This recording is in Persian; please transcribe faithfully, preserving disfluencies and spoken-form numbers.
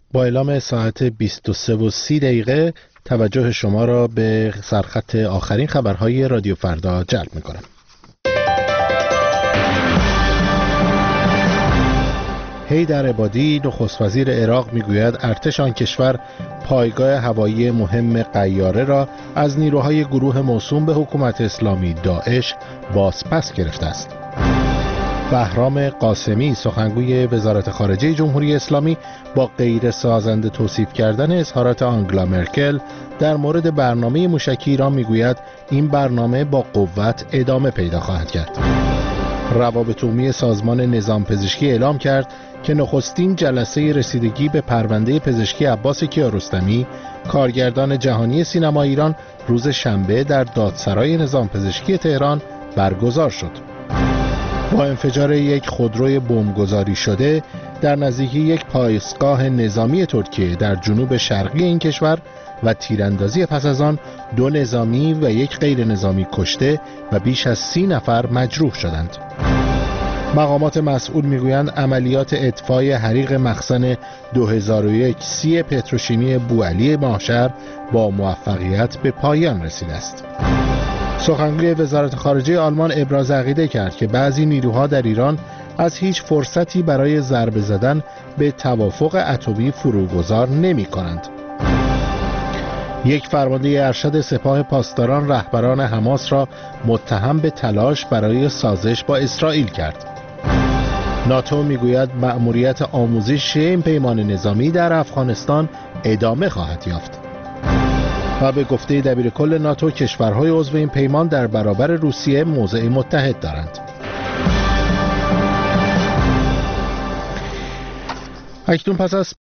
با اعلام ساعت بیست و سه و سی دقیقه توجه شما را به سرخط آخرین خبرهای رادیو فردا جلب می‌کنم. حیدر عبادی نخست وزیر عراق میگوید ارتش آن کشور پایگاه هوایی مهم قیاره را از نیروهای گروه موسوم به حکومت اسلامی داعش بازپس گرفته است. بهرام قاسمی سخنگوی وزارت خارجه جمهوری اسلامی با غیر سازنده توصیف کردن اظهارات آنگلا مرکل در مورد برنامه موشکی ایران میگوید این برنامه با قوت ادامه پیدا خواهد کرد. روابط عمومی سازمان نظام پزشکی اعلام کرد که نخستین جلسه رسیدگی به پرونده پزشکی عباس کیارستمی کارگردان جهانی سینما ایران روز شنبه در دادسرای نظام پزشکی تهران برگزار شد. با انفجار یک خودروی بمبگذاری شده در نزدیکی یک پایگاه نظامی ترکیه در جنوب شرقی این کشور و تیراندازی پس از آن دو نظامی و یک غیر نظامی کشته و بیش از سی نفر مجروح شدند. مقامات مسئول میگویند عملیات اطفای حریق مخزن دو هزار و یک سی پتروشیمی بوعلی ماهشهر با موفقیت به پایان رسیده است. سخنگوی وزارت خارجه آلمان ابراز عقیده کرد که بعضی نیروها در ایران از هیچ فرصتی برای ضربه زدن به توافق اتمی فروگذار نمی کنند. یک فرمانده ارشد سپاه پاسداران رهبران حماس را متهم به تلاش برای سازش با اسرائیل کرد. ناتو میگوید مأموریت آموزش این پیمان نظامی در افغانستان ادامه خواهد یافت. و به گفته دبیرکل ناتو کشورهای عضو این پیمان در برابر روسیه موضع متحد دارند. اکنون پس از